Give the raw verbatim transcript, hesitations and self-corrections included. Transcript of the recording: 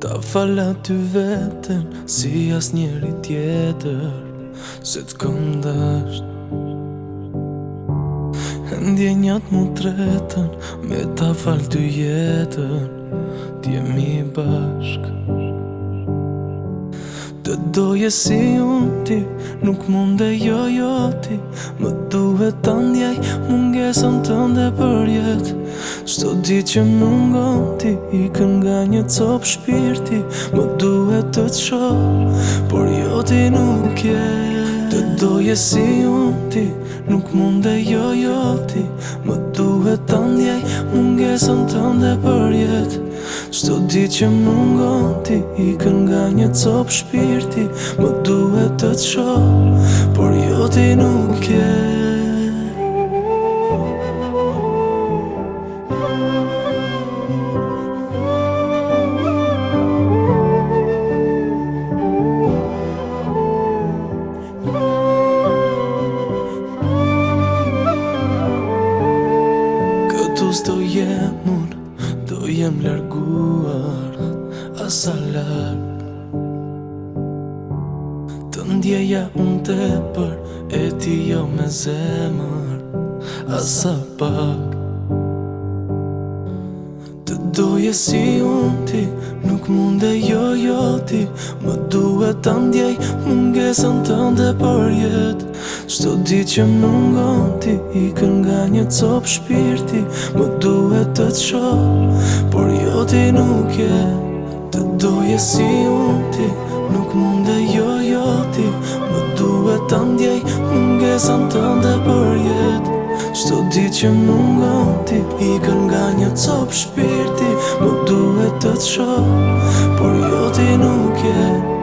Ta fala ty veten si as njeri tjetër, se t'këndasht. Ndjenjat mu tretën, me ta fal ty jetën, t'jemi bashk. Të doje si unë ti, nuk munde jo jo ti, më duhet ta ndjej mungesën tënde për jetë. Çdo ditë që mungon ti, ikën nga një copë shpirti, më duhet të të shoh, por jo ti nuk je. Të doje si unë ti, nuk munde jo jo ti, më duhet ta ndjej mungesën tënde për jetë. Çdo ditë që mungon ti, ikën nga një copë shpirti, më duhet të të shoh, por jo ti nuk je. Këtu s'do jem unë, do jem larguar, asa larg. Të ndjeja unë tepër, e ti jo me zemër, asa pak. Të doje si unë ti, nuk munde jo jo ti, më duhet ta ndjej mungesën tënde për jetë. Çdo ditë që mungon ti, ikën nga një copë shpirti, më duhet të të shoh, por jo ti nuk je. Të doje si unë ti, nuk munde jo jo ti, më duhet ta ndjej mungesën tënde për jetë. Çdo ditë që mungon ti, ikën nga një copë shpirti, më duhet të të shoh, por jo ti nuk je.